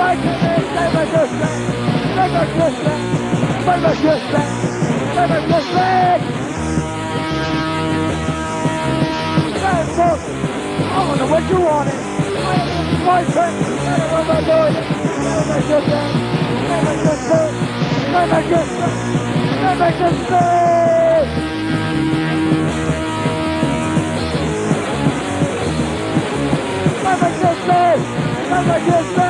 I wonder what you wanted. My friend, what am I doing? Never just